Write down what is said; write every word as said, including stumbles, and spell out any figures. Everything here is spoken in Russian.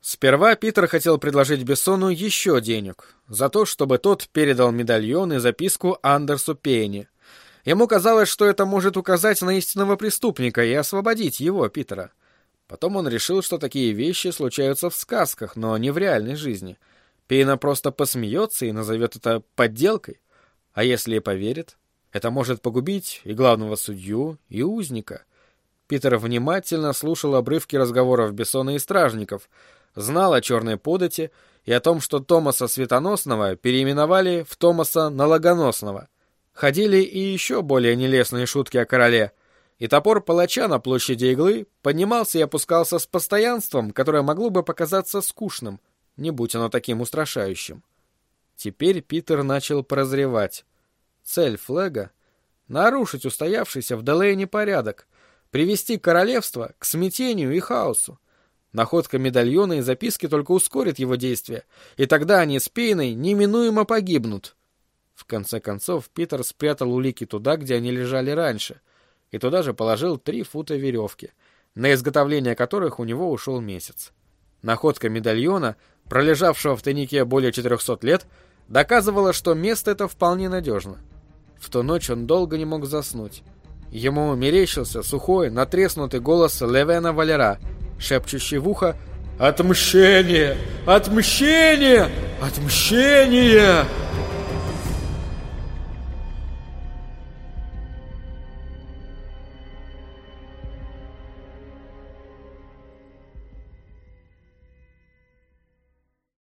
Сперва Питер хотел предложить Бессону еще денег за то, чтобы тот передал медальон и записку Андерсу Пейне. Ему казалось, что это может указать на истинного преступника и освободить его, Питера. Потом он решил, что такие вещи случаются в сказках, но не в реальной жизни. Пейна просто посмеется и назовет это подделкой. А если и поверит, это может погубить и главного судью, и узника. Питер внимательно слушал обрывки разговоров Бессона и стражников, знал о черной подати и о том, что Томаса Светоносного переименовали в Томаса Налогоносного. Ходили и еще более нелестные шутки о короле, и топор палача на площади Иглы поднимался и опускался с постоянством, которое могло бы показаться скучным, не будь оно таким устрашающим. Теперь Питер начал прозревать. Цель Флэга — нарушить устоявшийся в Делейне порядок, привести королевство к смятению и хаосу. Находка медальона и записки только ускорит его действия, и тогда они с Пейной неминуемо погибнут. В конце концов, Питер спрятал улики туда, где они лежали раньше, и туда же положил три фута веревки, на изготовление которых у него ушел месяц. Находка медальона, пролежавшего в тайнике более четырехсот лет, доказывала, что место это вполне надежно. В ту ночь он долго не мог заснуть. Ему мерещился сухой, натреснутый голос Левена Валера, шепчущий в ухо: «Отмщение! Отмщение! Отмщение!»